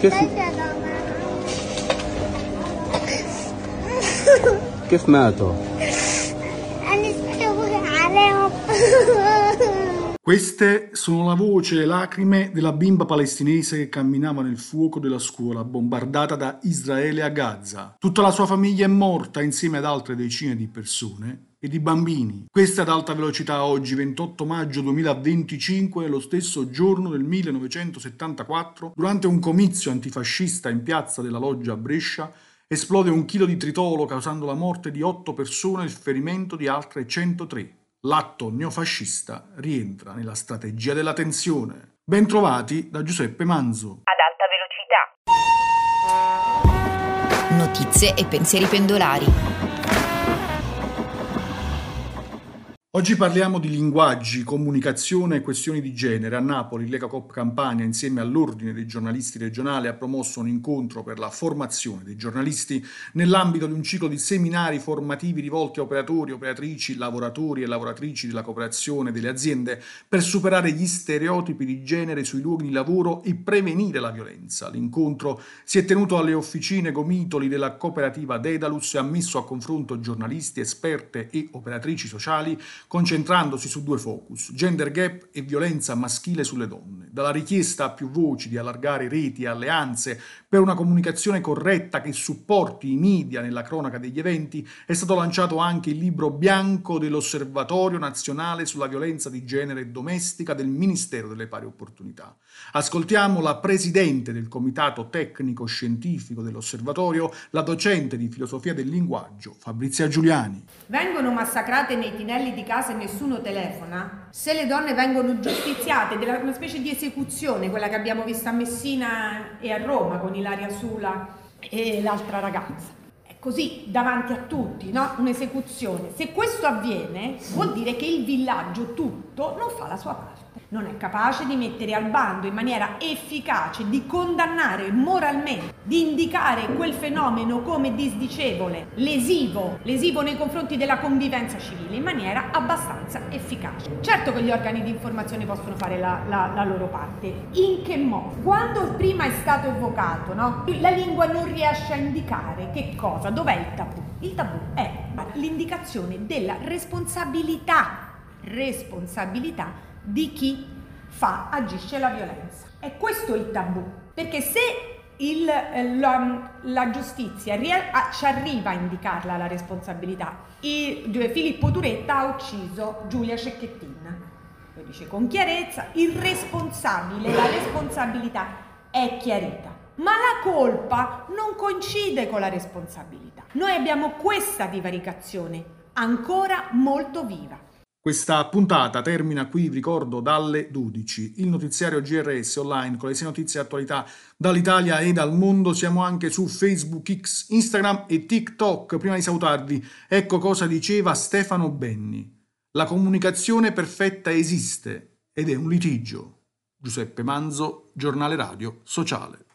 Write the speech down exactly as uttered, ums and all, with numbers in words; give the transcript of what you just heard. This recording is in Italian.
كيف كيف ماتوا؟ Queste sono la voce e le lacrime della bimba palestinese che camminava nel fuoco della scuola bombardata da Israele a Gaza. Tutta la sua famiglia è morta insieme ad altre decine di persone e di bambini. Questa ad alta velocità oggi, ventotto maggio duemilaventicinque, lo stesso giorno del millenovecentosettantaquattro, durante un comizio antifascista in piazza della Loggia a Brescia, esplode un chilo di tritolo causando la morte di otto persone e il ferimento di altre centotré. L'atto neofascista rientra nella strategia della tensione. Bentrovati da Giuseppe Manzo. Ad alta velocità. Notizie e pensieri pendolari. Oggi parliamo di linguaggi, comunicazione e questioni di genere. A Napoli, Lega Coop Campania, insieme all'Ordine dei giornalisti regionale, ha promosso un incontro per la formazione dei giornalisti nell'ambito di un ciclo di seminari formativi rivolti a operatori, operatrici, lavoratori e lavoratrici della cooperazione delle aziende per superare gli stereotipi di genere sui luoghi di lavoro e prevenire la violenza. L'incontro si è tenuto alle officine Gomitoli della cooperativa Dedalus e ha messo a confronto giornalisti, esperte e operatrici sociali, concentrandosi su due focus: gender gap e violenza maschile sulle donne. Dalla richiesta a più voci di allargare reti e alleanze per una comunicazione corretta che supporti i media nella cronaca degli eventi, è stato lanciato anche il libro bianco dell'Osservatorio Nazionale sulla Violenza di Genere Domestica del Ministero delle Pari Opportunità. Ascoltiamo la presidente del Comitato Tecnico Scientifico dell'Osservatorio, la docente di Filosofia del Linguaggio, Fabrizia Giuliani. Vengono massacrate nei tinelli di casa e nessuno telefona? Se le donne vengono giustiziate, della, una specie di esecuzione, quella che abbiamo visto a Messina e a Roma con Ilaria Sula e l'altra ragazza, è così davanti a tutti, no? Un'esecuzione. Se questo avviene vuol dire che il villaggio tutto non fa la sua parte, non è capace di mettere al bando in maniera efficace, di condannare moralmente, di indicare quel fenomeno come disdicevole, lesivo, lesivo nei confronti della convivenza civile in maniera abbastanza efficace. Certo che gli organi di informazione possono fare la, la, la loro parte. In che modo? Quando prima è stato evocato, no? La lingua non riesce a indicare che cosa? Dov'è il tabù? Il tabù è l'indicazione della responsabilità, responsabilità di chi fa, agisce la violenza. È questo il tabù, perché se il, la, la giustizia ci arriva a indicarla la responsabilità, il, Filippo Turetta ha ucciso Giulia Cecchettin, lo dice con chiarezza, il responsabile, la responsabilità è chiarita, ma la colpa non coincide con la responsabilità. Noi abbiamo questa divaricazione ancora molto viva. Questa puntata termina qui, vi ricordo, dalle dodici. Il notiziario G R S online con le sei notizie e attualità dall'Italia e dal mondo. Siamo anche su Facebook, X, Instagram e TikTok. Prima di salutarvi, ecco cosa diceva Stefano Benni. La comunicazione perfetta esiste ed è un litigio. Giuseppe Manzo, Giornale Radio Sociale.